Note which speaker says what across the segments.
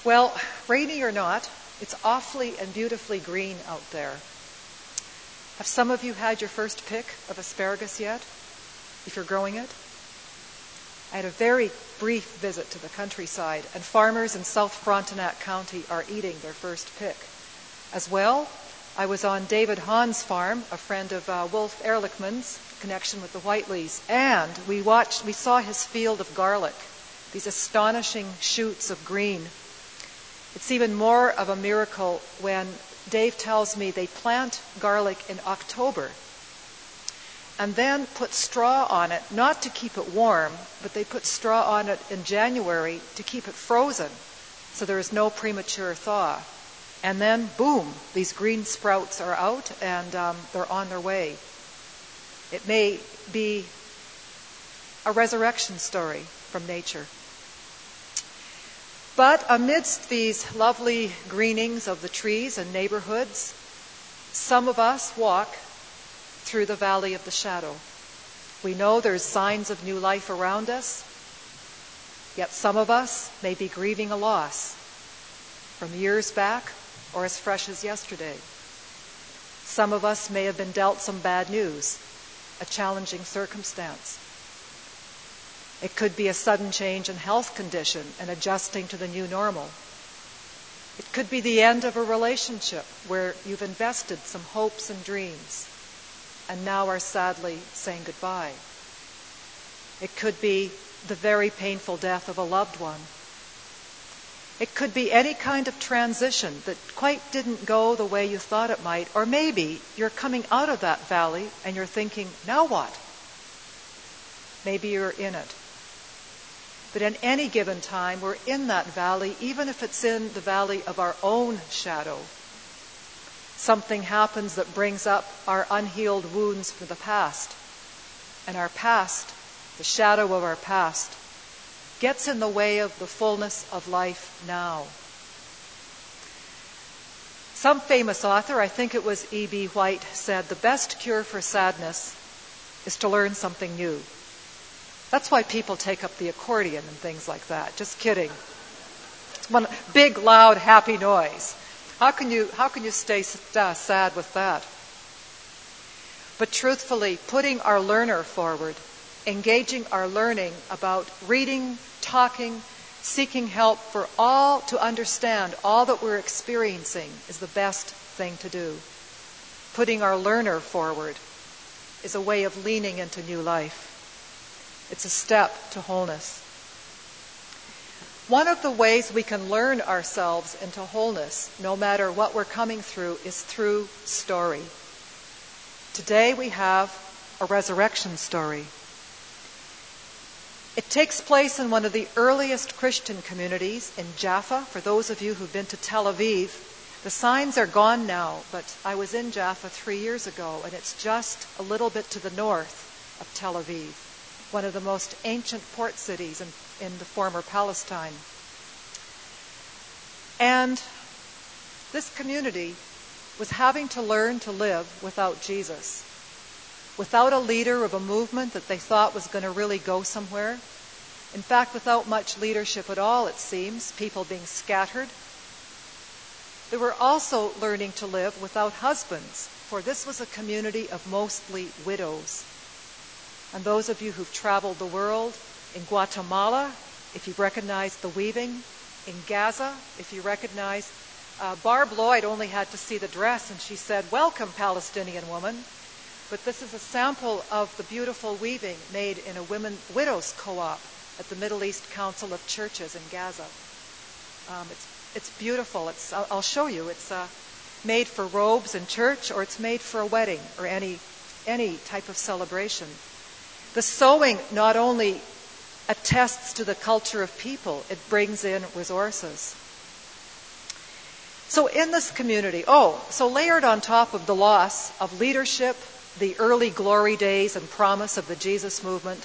Speaker 1: Well, rainy or not, it's awfully and beautifully green out there. Have some of you had your first pick of asparagus yet, if you're growing it? I had a very brief visit to the countryside, and farmers in South Frontenac County are eating their first pick. As well, I was on David Hahn's farm, a friend of Wolf Ehrlichman's, connection with the Whiteleys, and we saw his field of garlic, these astonishing shoots of green. It's even more of a miracle when Dave tells me they plant garlic in October and then put straw on it, not to keep it warm, but they put straw on it in January to keep it frozen so there is no premature thaw. And then, boom, these green sprouts are out and they're on their way. It may be a resurrection story from nature. But amidst these lovely greenings of the trees and neighborhoods, some of us walk through the valley of the shadow. We know there's signs of new life around us, yet some of us may be grieving a loss from years back or as fresh as yesterday. Some of us may have been dealt some bad news, a challenging circumstance. It could be a sudden change in health condition and adjusting to the new normal. It could be the end of a relationship where you've invested some hopes and dreams and now are sadly saying goodbye. It could be the very painful death of a loved one. It could be any kind of transition that quite didn't go the way you thought it might, or maybe you're coming out of that valley and you're thinking, now what? Maybe you're in it. But in any given time, we're in that valley, even if it's in the valley of our own shadow. Something happens that brings up our unhealed wounds from the past. And our past, the shadow of our past, gets in the way of the fullness of life now. Some famous author, I think it was E.B. White, said the best cure for sadness is to learn something new. That's why people take up the accordion and things like that. Just kidding. It's one big, loud, happy noise. How can you stay sad with that? But truthfully, putting our learner forward, engaging our learning about reading, talking, seeking help for all to understand all that we're experiencing is the best thing to do. Putting our learner forward is a way of leaning into new life. It's a step to wholeness. One of the ways we can learn ourselves into wholeness, no matter what we're coming through, is through story. Today we have a resurrection story. It takes place in one of the earliest Christian communities in Jaffa. For those of you who've been to Tel Aviv, the signs are gone now, but I was in Jaffa 3 years ago, and it's just a little bit to the north of Tel Aviv, one of the most ancient port cities in the former Palestine. And this community was having to learn to live without Jesus, without a leader of a movement that they thought was going to really go somewhere. In fact, without much leadership at all, it seems, people being scattered. They were also learning to live without husbands, for this was a community of mostly widows. And those of you who've traveled the world, in Guatemala, if you've recognized the weaving, in Gaza, if you recognize, Barb Lloyd only had to see the dress and she said, "Welcome, Palestinian woman." But this is a sample of the beautiful weaving made in a widows co-op at the Middle East Council of Churches in Gaza. It's beautiful. I'll show you. It's made for robes in church, or it's made for a wedding or any type of celebration. The sewing not only attests to the culture of people, it brings in resources. So in this community, so layered on top of the loss of leadership, the early glory days and promise of the Jesus movement,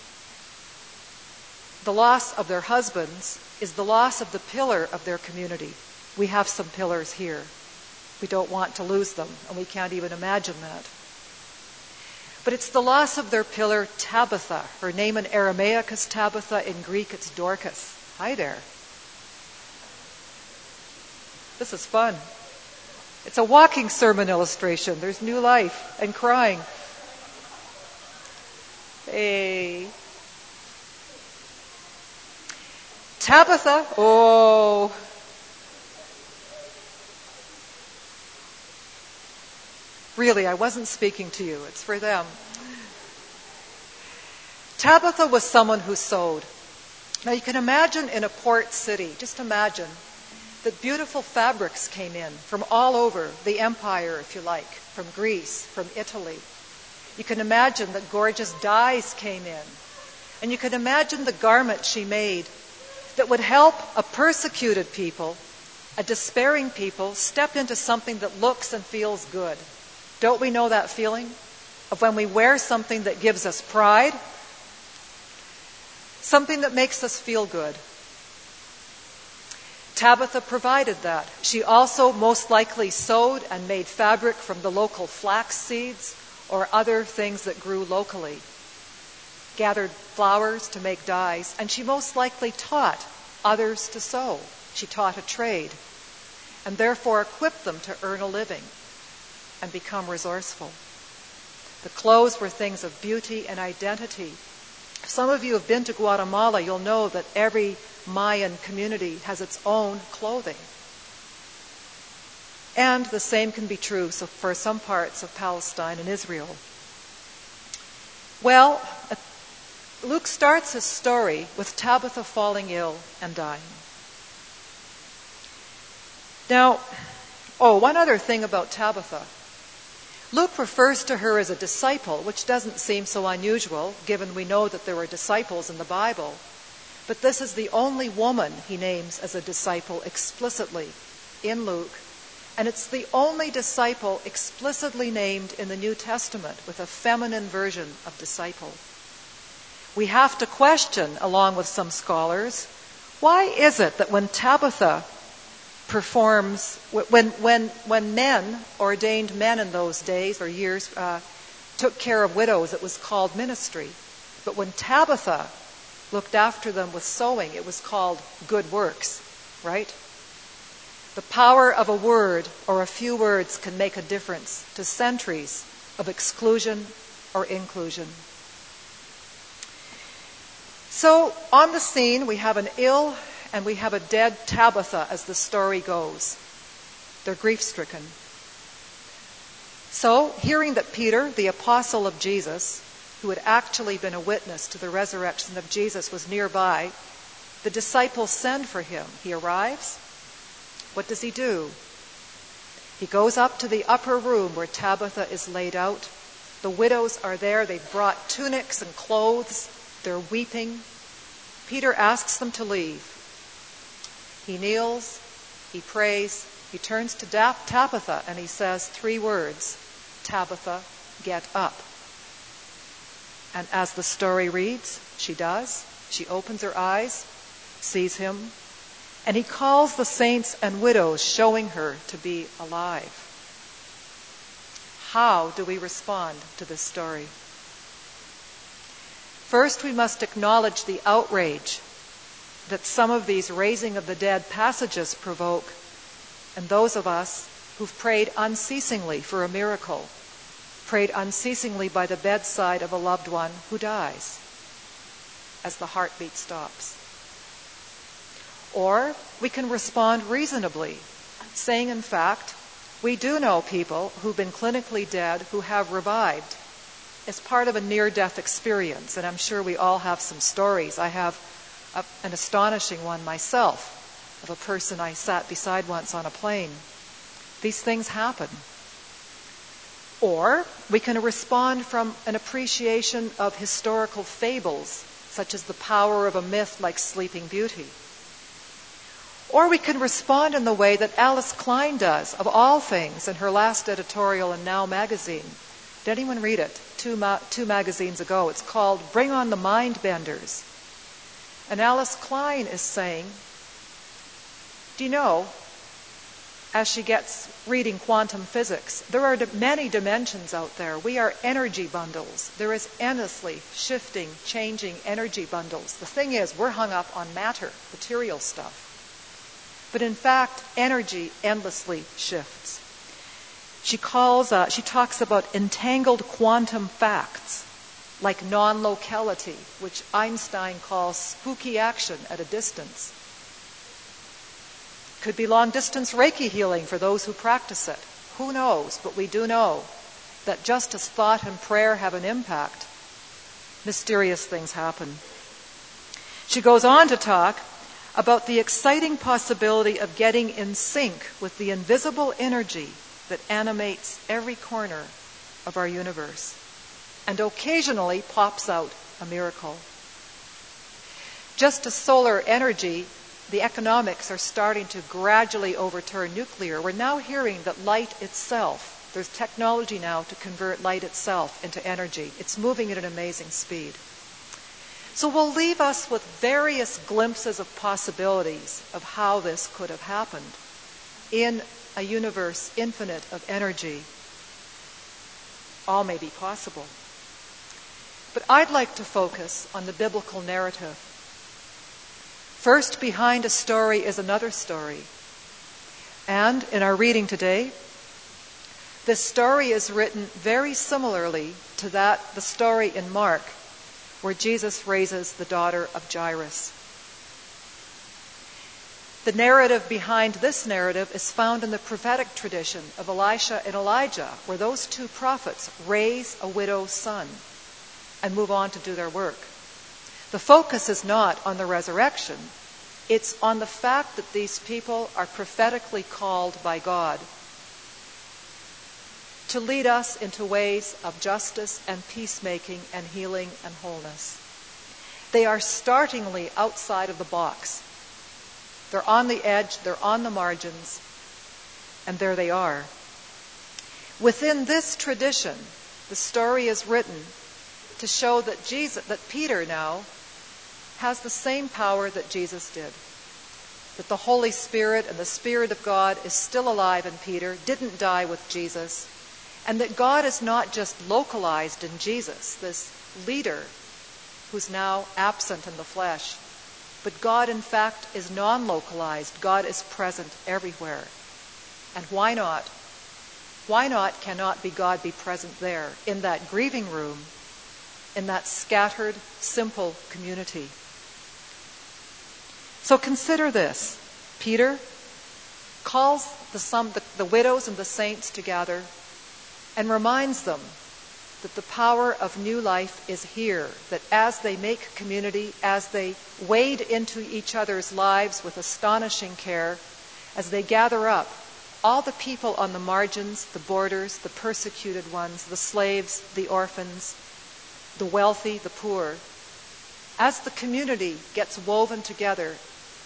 Speaker 1: the loss of their husbands is the loss of the pillar of their community. We have some pillars here. We don't want to lose them, and we can't even imagine that. But it's the loss of their pillar, Tabitha. Her name in Aramaic is Tabitha. In Greek, it's Dorcas. Hi there. This is fun. It's a walking sermon illustration. There's new life and crying. Hey. Tabitha. Oh. Really, I wasn't speaking to you. It's for them. Tabitha was someone who sewed. Now you can imagine in a port city, just imagine, that beautiful fabrics came in from all over the empire, if you like, from Greece, from Italy. You can imagine that gorgeous dyes came in. And you can imagine the garment she made that would help a persecuted people, a despairing people, step into something that looks and feels good. Don't we know that feeling of when we wear something that gives us pride? Something that makes us feel good. Tabitha provided that. She also most likely sewed and made fabric from the local flax seeds or other things that grew locally. Gathered flowers to make dyes, and she most likely taught others to sew. She taught a trade, and therefore equipped them to earn a living and become resourceful. The clothes were things of beauty and identity. If some of you have been to Guatemala, you'll know that every Mayan community has its own clothing. And the same can be true for some parts of Palestine and Israel. Well, Luke starts his story with Tabitha falling ill and dying. Now, one other thing about Tabitha. Luke refers to her as a disciple, which doesn't seem so unusual, given we know that there were disciples in the Bible. But this is the only woman he names as a disciple explicitly in Luke. And it's the only disciple explicitly named in the New Testament with a feminine version of disciple. We have to question, along with some scholars, why is it that when Tabitha performs, when men, ordained men in those days or years, took care of widows, it was called ministry. But when Tabitha looked after them with sewing, it was called good works, right? The power of a word or a few words can make a difference to centuries of exclusion or inclusion. So on the scene, we have an ill and we have a dead Tabitha as the story goes. They're grief-stricken. So, hearing that Peter, the apostle of Jesus, who had actually been a witness to the resurrection of Jesus, was nearby, the disciples send for him. He arrives. What does he do? He goes up to the upper room where Tabitha is laid out. The widows are there. They've brought tunics and clothes. They're weeping. Peter asks them to leave. He kneels, he prays, he turns to Tabitha and he says 3 words, Tabitha, get up. And as the story reads, she does. She opens her eyes, sees him, and he calls the saints and widows, showing her to be alive. How do we respond to this story? First, we must acknowledge the outrage that some of these raising of the dead passages provoke, and those of us who've prayed unceasingly for a miracle, prayed unceasingly by the bedside of a loved one who dies as the heartbeat stops. Or we can respond reasonably, saying, in fact, we do know people who've been clinically dead who have revived as part of a near-death experience, and I'm sure we all have some stories. I have an astonishing one myself of a person I sat beside once on a plane. These things happen. Or we can respond from an appreciation of historical fables, such as the power of a myth like Sleeping Beauty. Or we can respond in the way that Alice Klein does, of all things, in her last editorial in Now magazine. Did anyone read it? Two magazines ago. It's called Bring on the Mind Benders. And Alice Klein is saying, do you know, as she gets reading quantum physics, there are many dimensions out there. We are energy bundles. There is endlessly shifting, changing energy bundles. The thing is, we're hung up on matter, material stuff. but in fact, energy endlessly shifts. She talks about entangled quantum facts, like non-locality, which Einstein calls spooky action at a distance. Could be long-distance Reiki healing for those who practice it. Who knows? But we do know that just as thought and prayer have an impact, mysterious things happen. She goes on to talk about the exciting possibility of getting in sync with the invisible energy that animates every corner of our universe and occasionally pops out a miracle. Just as solar energy, the economics are starting to gradually overturn nuclear. We're now hearing that light itself, there's technology now to convert light itself into energy. It's moving at an amazing speed. So we'll leave us with various glimpses of possibilities of how this could have happened in a universe infinite of energy. All may be possible. But I'd like to focus on the biblical narrative. First, behind a story is another story. And in our reading today, this story is written very similarly to the story in Mark, where Jesus raises the daughter of Jairus. The narrative behind this narrative is found in the prophetic tradition of Elisha and Elijah, where those two prophets raise a widow's son and move on to do their work. The focus is not on the resurrection. It's on the fact that these people are prophetically called by God to lead us into ways of justice and peacemaking and healing and wholeness. They are startlingly outside of the box. They're on the edge, they're on the margins, and there they are. Within this tradition, the story is written to show that Peter now has the same power that Jesus did. That the Holy Spirit and the Spirit of God is still alive in Peter, didn't die with Jesus, and that God is not just localized in Jesus, this leader who's now absent in the flesh, but God, in fact, is non-localized. God is present everywhere. And why not? Why not cannot God be present there, in that grieving room, in that scattered, simple community? So consider this. Peter calls the widows and the saints together and reminds them that the power of new life is here, that as they make community, as they wade into each other's lives with astonishing care, as they gather up all the people on the margins, the borders, the persecuted ones, the slaves, the orphans, the wealthy, the poor, as the community gets woven together,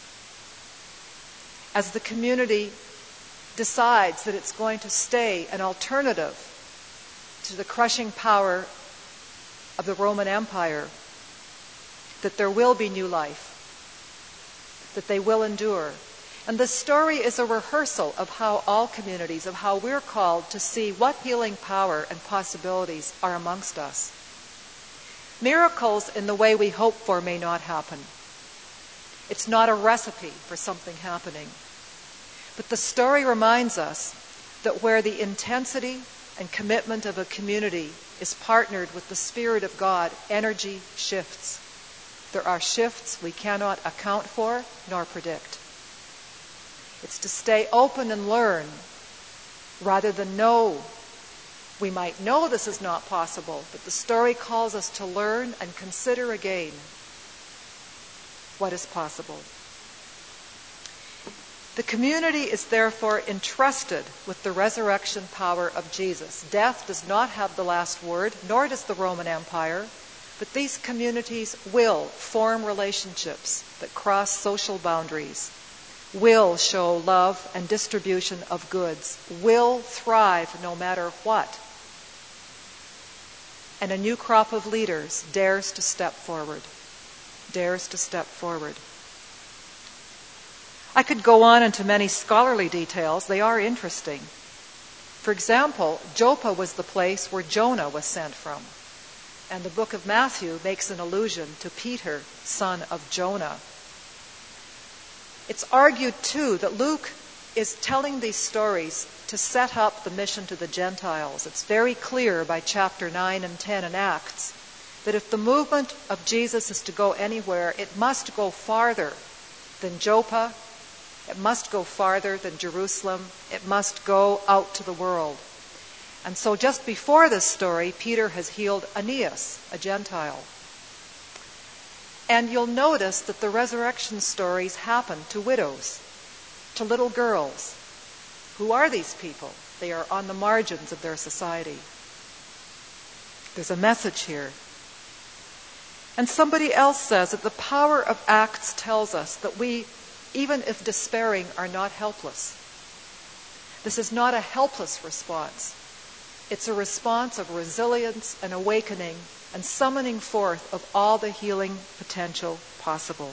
Speaker 1: as the community decides that it's going to stay an alternative to the crushing power of the Roman Empire, that there will be new life, that they will endure. And this story is a rehearsal of how all communities, of how we're called to see what healing power and possibilities are amongst us. Miracles in the way we hope for may not happen. It's not a recipe for something happening. But the story reminds us that where the intensity and commitment of a community is partnered with the Spirit of God, energy shifts. There are shifts we cannot account for nor predict. It's to stay open and learn rather than know. We might know this is not possible, but the story calls us to learn and consider again what is possible. The community is therefore entrusted with the resurrection power of Jesus. Death does not have the last word, nor does the Roman Empire, but these communities will form relationships that cross social boundaries, will show love and distribution of goods, will thrive no matter what. And a new crop of leaders dares to step forward. I could go on into many scholarly details. They are interesting. For example, Joppa was the place where Jonah was sent from. And the book of Matthew makes an allusion to Peter, son of Jonah. It's argued, too, that Luke is telling these stories to set up the mission to the Gentiles. It's very clear by chapter 9 and 10 in Acts that if the movement of Jesus is to go anywhere, it must go farther than Joppa, it must go farther than Jerusalem, it must go out to the world. And so just before this story, Peter has healed Aeneas, a Gentile. And you'll notice that the resurrection stories happen to widows, to little girls. Who are these people? They are on the margins of their society. There's a message here. And somebody else says that the power of Acts tells us that we, even if despairing, are not helpless. This is not a helpless response. It's a response of resilience and awakening and summoning forth of all the healing potential possible.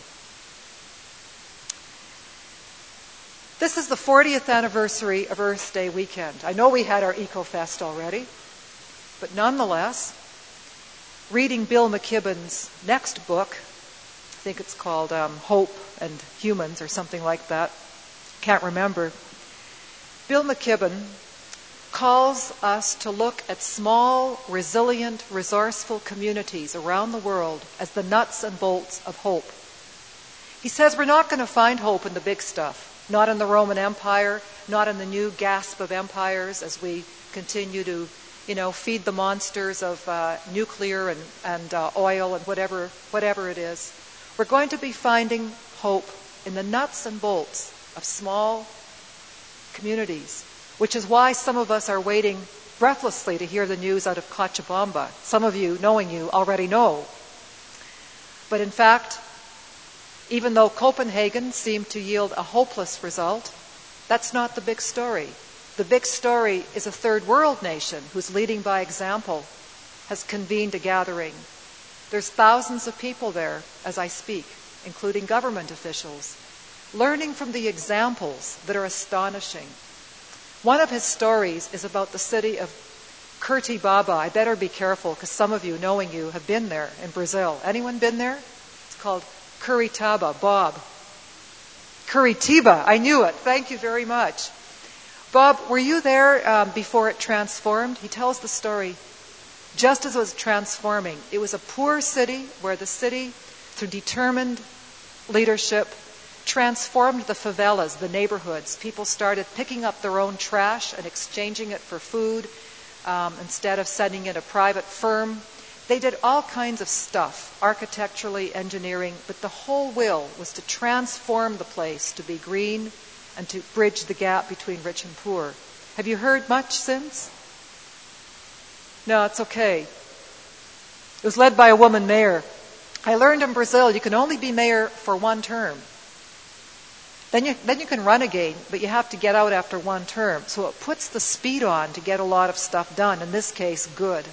Speaker 1: This is the 40th anniversary of Earth Day weekend. I know we had our EcoFest already, but nonetheless, reading Bill McKibben's next book, I think it's called Hope and Humans or something like that, can't remember. Bill McKibben calls us to look at small, resilient, resourceful communities around the world as the nuts and bolts of hope. He says we're not going to find hope in the big stuff, not in the Roman Empire, not in the new gasp of empires as we continue to, feed the monsters of nuclear and oil and whatever it is. We're going to be finding hope in the nuts and bolts of small communities, which is why some of us are waiting breathlessly to hear the news out of Cochabamba. Some of you, knowing you, already know. But in fact, even though Copenhagen seemed to yield a hopeless result, that's not the big story. The big story is a third world nation whose leading by example has convened a gathering. There's thousands of people there as I speak, including government officials, learning from the examples that are astonishing. One of his stories is about the city of Curitiba. I better be careful because some of you, knowing you, have been there in Brazil. Anyone been there? It's called Curitiba. Bob. Curitiba. I knew it. Thank you very much. Bob, were you there before it transformed? He tells the story just as it was transforming. It was a poor city where the city, through determined leadership, transformed the favelas, the neighborhoods. People started picking up their own trash and exchanging it for food instead of sending it a private firm. They did all kinds of stuff, architecturally, engineering, but the whole will was to transform the place to be green and to bridge the gap between rich and poor. Have you heard much since? No, it's okay. It was led by a woman mayor. I learned in Brazil you can only be mayor for one term. Then you can run again, but you have to get out after one term. So it puts the speed on to get a lot of stuff done, in this case, good.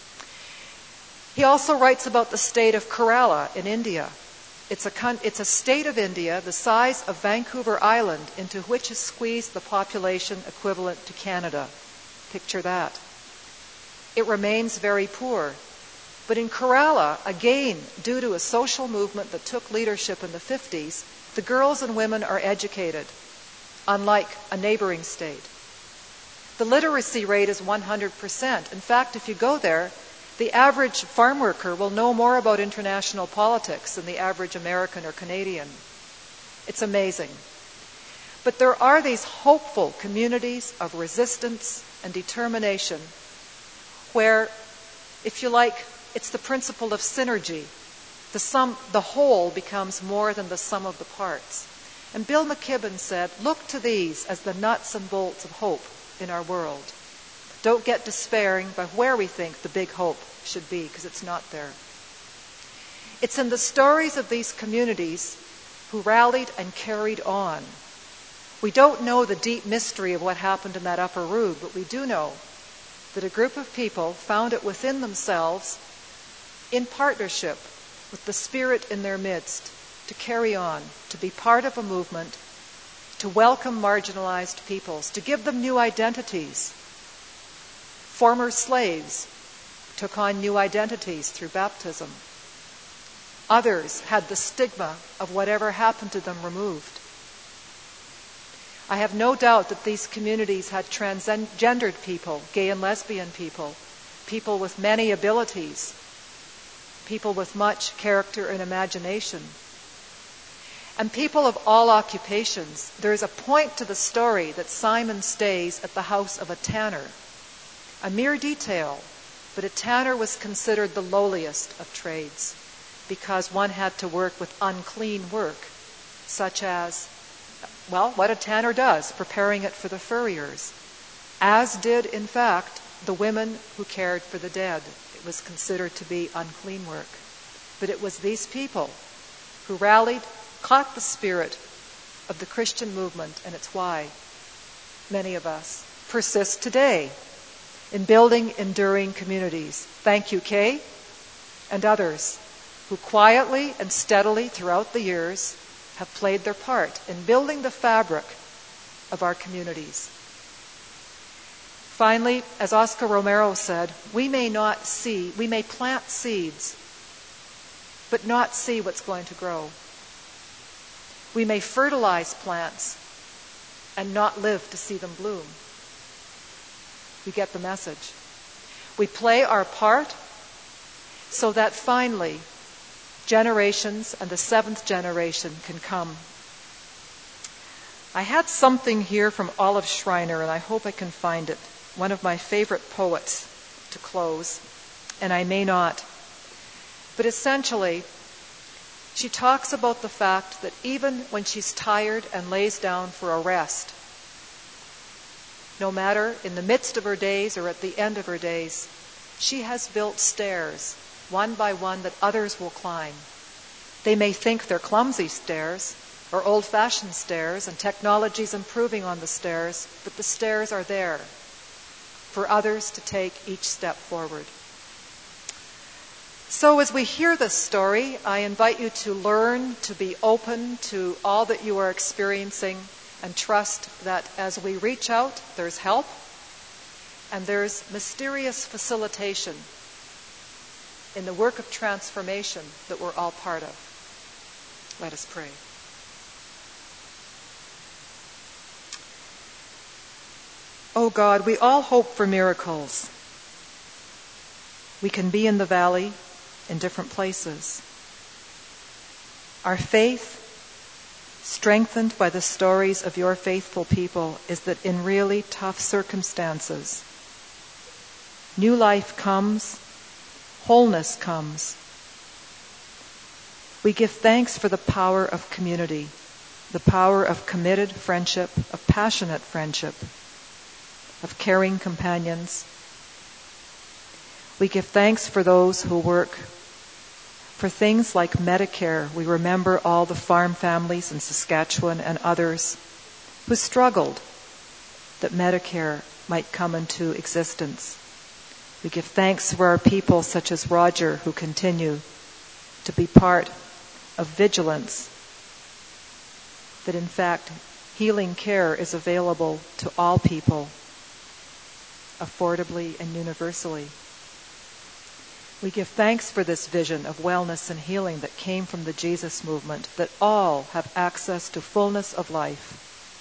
Speaker 1: He also writes about the state of Kerala in India. It's a state of India the size of Vancouver Island into which is squeezed the population equivalent to Canada. Picture that. It remains very poor. But in Kerala, again, due to a social movement that took leadership in the 50s, the girls and women are educated, unlike a neighboring state. The literacy rate is 100%. In fact, if you go there, the average farm worker will know more about international politics than the average American or Canadian. It's amazing. But there are these hopeful communities of resistance and determination where, if you like, it's the principle of synergy. The whole becomes more than the sum of the parts. And Bill McKibben said, look to these as the nuts and bolts of hope in our world. Don't get despairing by where we think the big hope should be, because it's not there. It's in the stories of these communities who rallied and carried on. We don't know the deep mystery of what happened in that upper room, but we do know that a group of people found it within themselves, in partnership with the Spirit in their midst, to carry on, to be part of a movement, to welcome marginalized peoples, to give them new identities. Former slaves took on new identities through baptism. Others had the stigma of whatever happened to them removed. I have no doubt that these communities had transgendered people, gay and lesbian people, people with many abilities, people with much character and imagination, and people of all occupations. There is a point to the story that Simon stays at the house of a tanner. A mere detail, but a tanner was considered the lowliest of trades because one had to work with unclean work, such as, well, what a tanner does, preparing it for the furriers, as did, in fact, the women who cared for the dead. It was considered to be unclean work. But it was these people who rallied, caught the spirit of the Christian movement, and it's why many of us persist today in building enduring communities. Thank you, Kay, and others who quietly and steadily throughout the years have played their part in building the fabric of our communities. Finally, as Oscar Romero said, we may plant seeds, but not see what's going to grow. We may fertilize plants and not live to see them bloom. We get the message. We play our part so that finally generations and the seventh generation can come. I had something here from Olive Schreiner, and I hope I can find it. One of my favorite poets to close, and I may not. But essentially, she talks about the fact that even when she's tired and lays down for a rest, no matter in the midst of her days or at the end of her days, she has built stairs, one by one, that others will climb. They may think they're clumsy stairs or old-fashioned stairs, and technology's improving on the stairs, but the stairs are there for others to take each step forward. So as we hear this story, I invite you to learn, to be open to all that you are experiencing, and trust that as we reach out, there's help, and there's mysterious facilitation in the work of transformation that we're all part of. Let us pray. Oh God, we all hope for miracles. We can be in the valley in different places. Our faith, strengthened by the stories of your faithful people, is that in really tough circumstances, new life comes, wholeness comes. We give thanks for the power of community, the power of committed friendship, of passionate friendship, of caring companions. We give thanks for those who work for things like Medicare. We remember all the farm families in Saskatchewan and others who struggled that Medicare might come into existence. We give thanks for our people such as Roger, who continue to be part of vigilance, that in fact healing care is available to all people affordably and universally. We give thanks for this vision of wellness and healing that came from the Jesus movement, that all have access to fullness of life.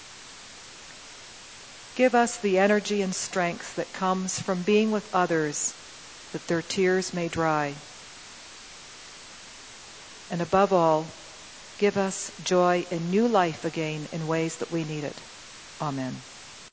Speaker 1: Give us the energy and strength that comes from being with others, that their tears may dry. And above all, give us joy and new life again in ways that we need it. Amen.